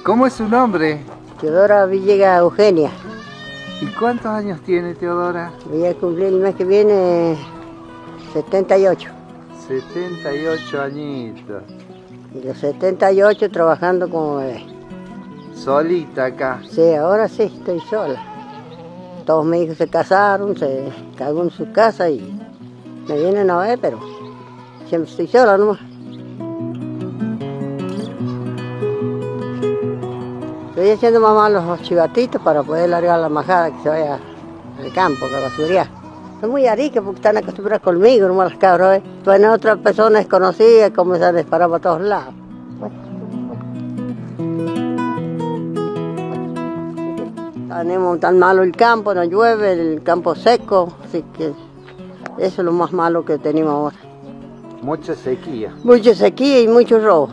¿Cómo es su nombre? Teodora Villegas Eugenia. ¿Y cuántos años tiene Teodora? Voy a cumplir el mes que viene 78. 78 añitos. Y los 78 trabajando como bebé. ¿Solita acá? Sí, ahora sí, estoy sola. Todos mis hijos se casaron, se cagó en su casa y me vienen a ver, pero siempre estoy sola nomás. Estoy haciendo mamá los chivatitos para poder largar la majada que se vaya al campo, a basurear. Son muy aricas porque están acostumbradas conmigo, nomás las cabras, ¿eh? Pues otras personas desconocidas comienzan a disparar para todos lados. Tenemos tan malo el campo, no llueve, el campo seco, así que eso es lo más malo que tenemos ahora. Mucha sequía. Mucha sequía y mucho robo.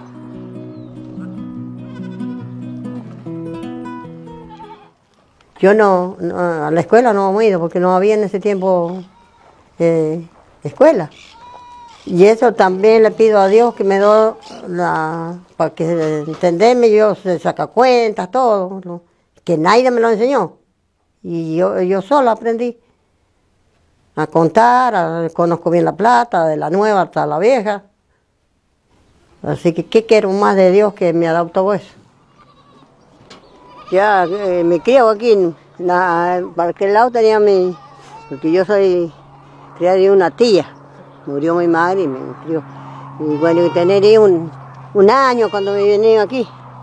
Yo no, a la escuela no hemos ido porque no había en ese tiempo escuela. Y eso también le pido a Dios que me dé para que entenderme, yo se saca cuentas, todo, ¿no? Que nadie me lo enseñó. Y yo sola aprendí a contar, conozco bien la plata, de la nueva hasta la vieja. Así que, ¿qué quiero más de Dios que me adoptó eso? Ya me criado aquí, para aquel lado tenía porque yo soy criada de una tía, murió mi madre y me crió. Y bueno, y tener un año cuando me venía aquí.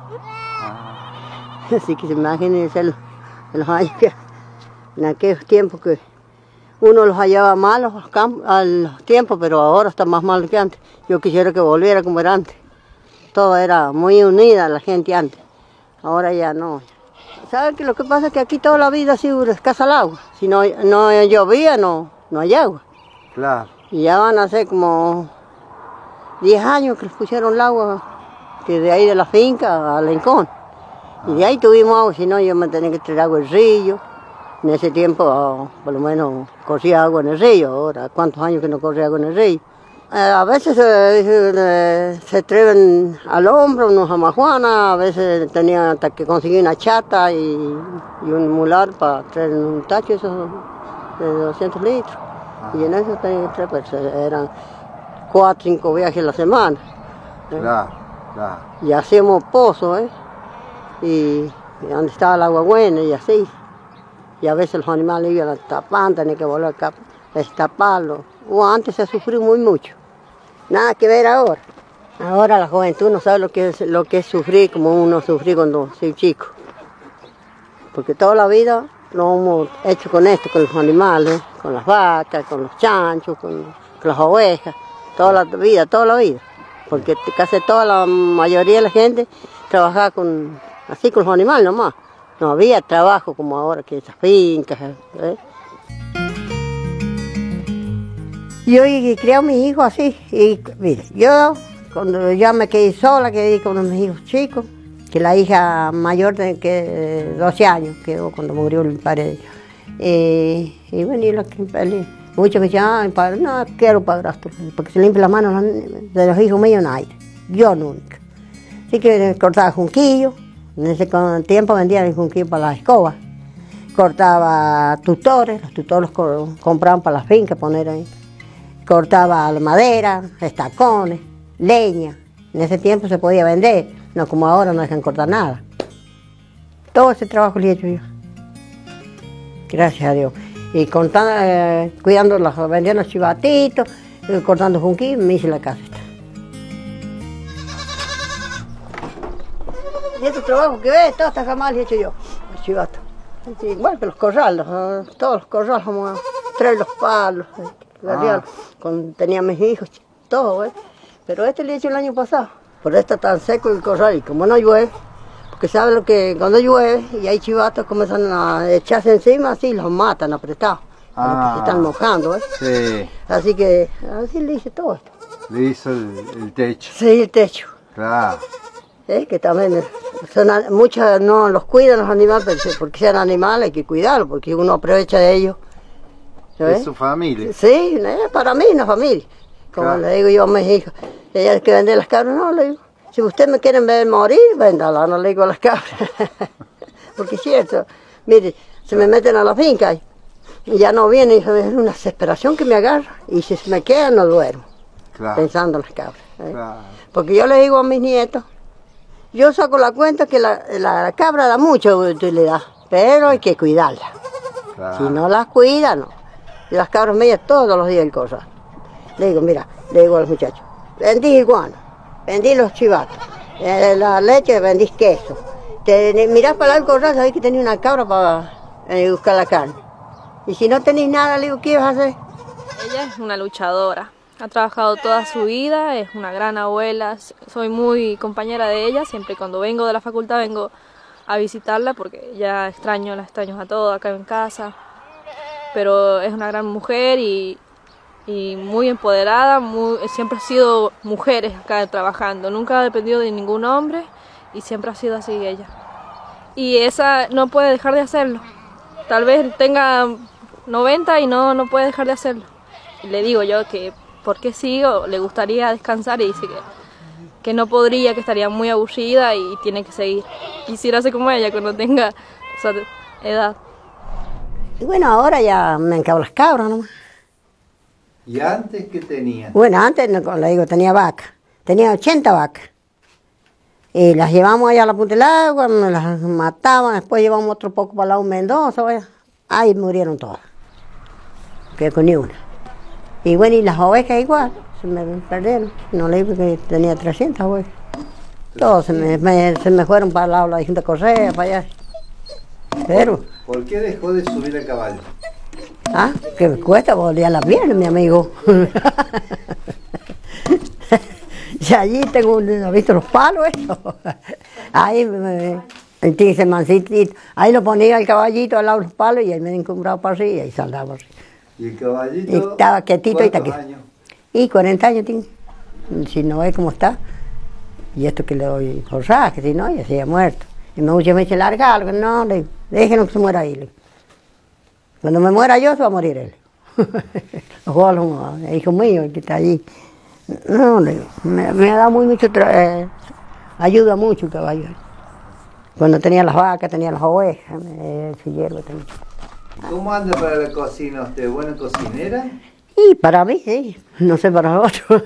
Así que imagínense los años que en aquellos tiempos que uno los hallaba malos a los tiempos, pero ahora está más mal que antes. Yo quisiera que volviera como era antes. Todo era muy unida la gente antes, ahora ya no. ¿Sabe que lo que pasa es que aquí toda la vida ha sido escasa el agua? Si no llovía, no hay agua. Claro. Y ya van a ser como 10 años que les pusieron el agua, que de ahí de la finca a Lencón. Y de ahí tuvimos agua, si no yo me tenía que traer agua del río. En ese tiempo, por lo menos, corría agua en el río. Ahora, ¿cuántos años que no corre agua en el río? A veces se atreven al hombro, unos amajuanas, a veces tenía hasta que conseguir una chata y un mular para traer un tacho esos de 200 litros. Y en eso tenía que traer, pues eran 4 o 5 viajes a la semana. Claro. Y hacíamos pozos, y donde estaba el agua buena y así. Y a veces los animales iban a tapar, tenían que volver a destaparlo. Antes se sufrió mucho. Nada que ver ahora. Ahora la juventud no sabe lo que es sufrir como uno sufrió cuando soy chico. Porque toda la vida lo hemos hecho con esto, con los animales, con las vacas, con los chanchos, con las ovejas. Toda la vida. Porque casi toda la mayoría de la gente trabajaba así con los animales nomás. No había trabajo como ahora, que esas fincas. Yo he criado a mis hijos así. Y mire, yo cuando ya me quedé sola, quedé con mis hijos chicos, que la hija mayor de 12 años quedó cuando murió el padre de ella. Y bueno, muchos me decían, ay, padre, no quiero padrastro, porque se limpia las manos de los hijos míos, nadie. Yo nunca. Así que cortaba junquillo. En ese tiempo vendían el junquillo para las escobas. Cortaba tutores, los tutores compraban para las fincas, poner ahí. Cortaba la madera, estacones, leña. En ese tiempo se podía vender, no como ahora no dejan cortar nada. Todo ese trabajo lo he hecho yo. Gracias a Dios. Y cuidando, vendiendo los chivatitos, cortando junquillos, me hice la casa. Y este trabajo que ves, todas estas jamás lo he hecho yo, los chivatos. Sí, igual que los corrales, todos los corrales, vamos a traer los palos, tenía mis hijos, todo, pero este lo he hecho el año pasado. Por esto está tan seco el corral y como no llueve, porque sabe lo que cuando llueve y hay chivatos comienzan a echarse encima, así los matan apretados, porque se están mojando, Sí. Así que así le hice todo esto. Le hizo el techo. Sí, el techo. Claro. Que también muchos no los cuidan los animales, pero porque sean animales hay que cuidarlos, porque uno aprovecha de ellos. ¿Es su familia? Sí, para mí una familia. Como le digo yo a mis hijos, ella que vende las cabras, no, le digo, si usted me quieren ver morir, véndala, no le digo a las cabras. Porque es cierto, mire, se me meten a la finca y ya no vienen, es una desesperación que me agarra. Y si se me queda, no duermo, pensando en las cabras. Claro. Porque yo le digo a mis nietos, yo saco la cuenta que la cabra da mucha utilidad, pero hay que cuidarla. Claro. Si no las cuida, no. Y las cabras mías todos los días el cosas. Le digo, mira, le digo a los muchachos, vendí iguana, vendí los chivatos, la leche vendí queso. Mirás para el corral, sabés que tenía una cabra para buscar la carne. Y si no tenéis nada, le digo, ¿qué vas a hacer? Ella es una luchadora, ha trabajado toda su vida, es una gran abuela, soy muy compañera de ella, siempre cuando vengo de la facultad vengo a visitarla porque ya la extraño a todos acá en casa. Pero es una gran mujer y muy empoderada, siempre ha sido mujeres acá trabajando, nunca ha dependido de ningún hombre y siempre ha sido así ella. Y esa no puede dejar de hacerlo, tal vez tenga 90 y no puede dejar de hacerlo. Y le digo yo que por qué sigo, le gustaría descansar y dice que no podría, que estaría muy aburrida y tiene que seguir. Quisiera ser como ella cuando tenga esa edad. Y bueno, ahora ya me encabo las cabras nomás. ¿Y antes qué tenía? Bueno, antes, le digo, tenía vacas. Tenía 80 vacas. Y las llevamos allá a la punta del agua, me las mataban, después llevamos otro poco para el lado de Mendoza, vaya. Ahí murieron todas. Que con ni una. Y bueno, y las ovejas igual, se me perdieron. No le digo que tenía 300 ovejas. Todos se me fueron para el lado de la Junta Correa, para allá. Pero... ¿Por qué dejó de subir el caballo? Ah, que me cuesta volver a la pierna, mi amigo. Y allí tengo, ¿has visto los palos eso? Ahí ese mancito, ahí lo ponía el caballito al lado de los palos y ahí me encumbraba para arriba y saltaba así. ¿Y el caballito? Y estaba quietito y ¿cuántos años? Y 40 años tiene. Si no ve cómo está. Y esto que le doy forzaje, si no, ya se ha muerto. Y me dice, largalo, no, déjenlo que se muera ahí. Cuando me muera yo, se va a morir él. El hijo mío, el que está allí. No, me ha dado mucho, ayuda mucho el caballo. Cuando tenía las vacas, tenía las ovejas, ese hierbo también. ¿Cómo anda para la cocina usted? ¿Buena cocinera? Y para mí, sí, no sé para otros.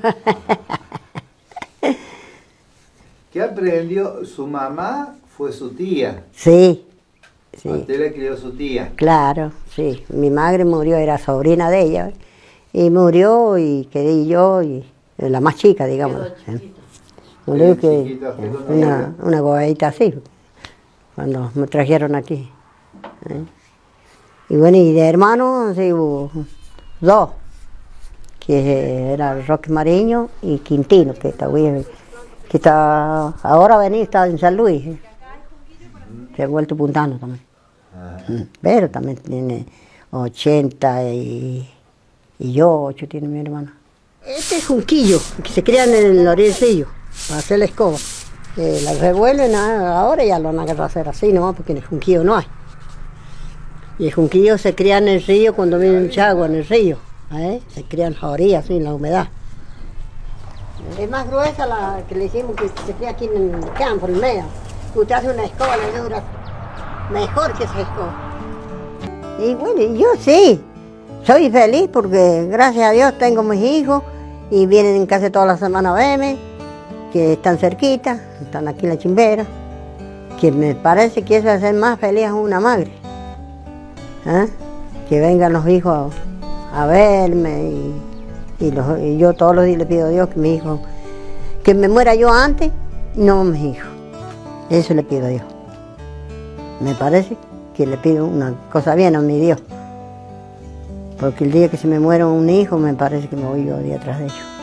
¿Qué aprendió? ¿Su mamá fue su tía? Sí. Sí. ¿A usted le crió su tía? Claro, sí. Mi madre murió, era sobrina de ella. Y murió y quedé yo, y la más chica, digamos. Murió que una gobadita así, cuando me trajeron aquí. Y bueno, y de hermanos, sí, hubo dos, que era Roque Mariño y Quintino, que está ahora está en San Luis. Se ha vuelto puntano también. Pero también tiene 88 tiene mi hermana. Este es junquillo, que se crían en el orillillo, para hacer la escoba. La revuelven ahora y ya lo van a agarrar a hacer así nomás, porque en el junquillo no hay. Y el junquillo se cría en el río cuando viene un chagua en el río. Se crían en la orilla, así, en la humedad. Es más gruesa la que le hicimos, que se cría aquí en el campo, en el medio. Usted hace una escoba, le dura mejor que esa escoba. Y bueno, yo sí, soy feliz porque gracias a Dios tengo mis hijos y vienen casi todas las semanas a verme, que están cerquita, están aquí en la Chimbera, que me parece que eso es hacer más feliz a una madre. Que vengan los hijos a verme y yo todos los días le pido a Dios que mi hijo, que me muera yo antes, no mis hijos. Eso le pido a Dios. Me parece que le pido una cosa bien a mi Dios. Porque el día que se me muera un hijo, me parece que me voy yo día tras de ellos.